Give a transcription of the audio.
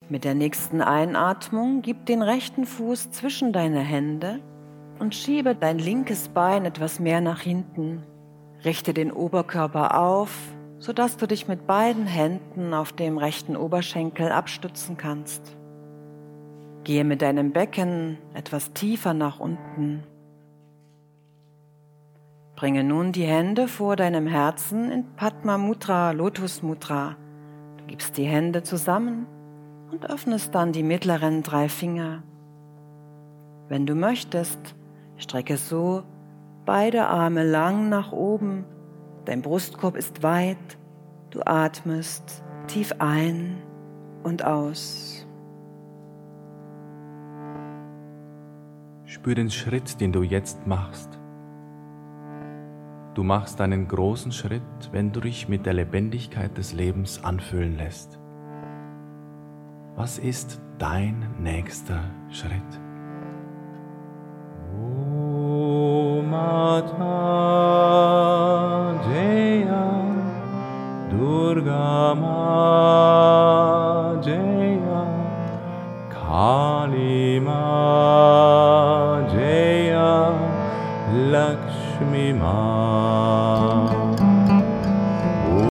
Mit der nächsten Einatmung gib den rechten Fuß zwischen deine Hände und schiebe dein linkes Bein etwas mehr nach hinten. Richte den Oberkörper auf, sodass du dich mit beiden Händen auf dem rechten Oberschenkel abstützen kannst. Gehe mit deinem Becken etwas tiefer nach unten. Bringe nun die Hände vor deinem Herzen in Padma Mudra, Lotus Mudra. Du gibst die Hände zusammen und öffnest dann die mittleren 3 Finger. Wenn du möchtest, strecke so beide Arme lang nach oben, dein Brustkorb ist weit, du atmest tief ein und aus. Spür den Schritt, den du jetzt machst. Du machst einen großen Schritt, wenn du dich mit der Lebendigkeit des Lebens anfüllen lässt. Was ist dein nächster Schritt? Om Mata Jaya Durga Ma Jaya Kali Ma Jaya Lakshmi Ma